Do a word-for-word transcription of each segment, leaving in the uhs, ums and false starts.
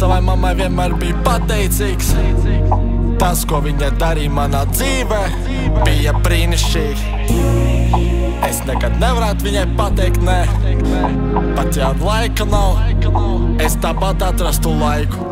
savai mammai vienmēr biju pateicīgs. Tas, ko viņa darīja manā dzīvē, bija brīnišķīgi. Es nekad nevarētu viņai pateikt nē, pat ja laika nav, es tāpat atrastu laiku.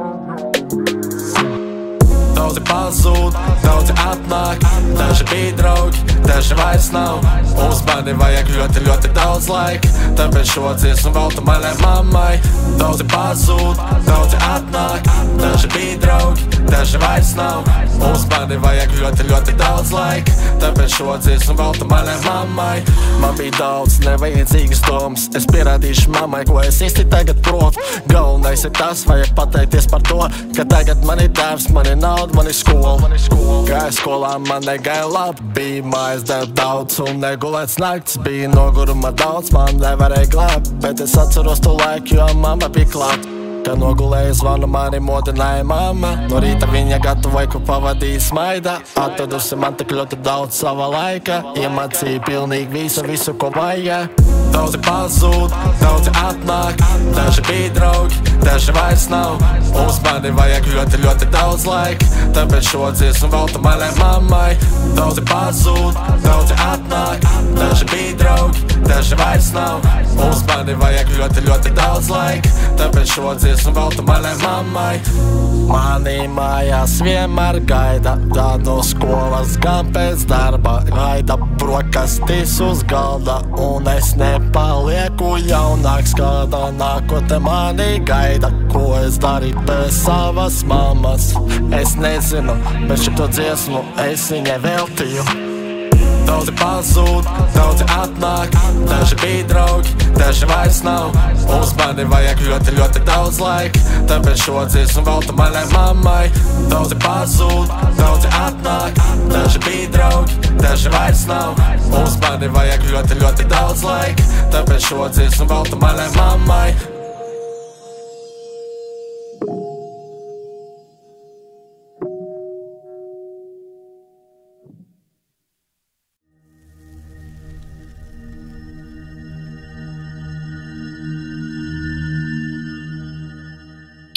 Daudzi pazūd, daudzi atnāk, daži bija draugi, daži vairs nav. Uz mani vajag ļoti, ļoti daudz laika, tāpēc šo dziesmu veltu manai mammai. Daudzi pazūd, daudzi atnāk, daži bija draugi, daži vairs nav. Uz mani vajag ļoti, ļoti daudz laika, tāpēc šo dziesmu veltu manai mammai. Man bija daudz nevajadzīgas domas, es pierādīšu mammai, ko es īsti tagad protu. Galvenais ir tas, vajag pateikties par to, ka tagad man ir darbs, man ir nauda, man ir skola. Gāju skolā, man negāja labi, bija mājas darba daudz un negulēts nakts. Bija noguruma daudz, man nevarēja glābt, bet es atceros to laiku, jo mamma bija klāt. Kad nogulēju zvanu, mani modināja mamma. No rīta viņa gatavoja, ko pavadīja smaidā. Atradusi man tik ļoti daudz sava laika, iemācīja pilnīgi visu, visu, ko vajag. Daudzi pazūd, daudzi atnāk, daži bija draugi, daži vairs nav. Uz mani vajag ļoti, ļoti daudz laika, tāpēc šo dziesmu veltu manai mammai. Daudzi pazūd, daudzi atnāk, daži bija draugi, daži vairs nav. Uz mani vajag ļoti, ļoti daudz laika, tāpēc šo dziesmu veltu manai mammai. Mani mājās vienmēr gaida, gan no skolas, gan pēc darba. Gaida brokastis uz galda, un es nepalieku jaunāks. Kādā nākotnē mani gaida, ko es darīju bez savas mammas. Es nezinu, bet šito dziesmu es viņai veltīju. Daudzi pazūd, daudzi atnāk, daži bija draugi, daži vairs nav. Uz mani vajag ļoti, ļoti daudz laika, tāpēc šo dziesmu veltu manai mammai. Daudzi pazūd, daudzi atnāk, daži bija draugi, daži vairs nav. Uz mani vajag ļoti, ļoti daudz laika, tāpēc šo dziesmu veltu manai mammai.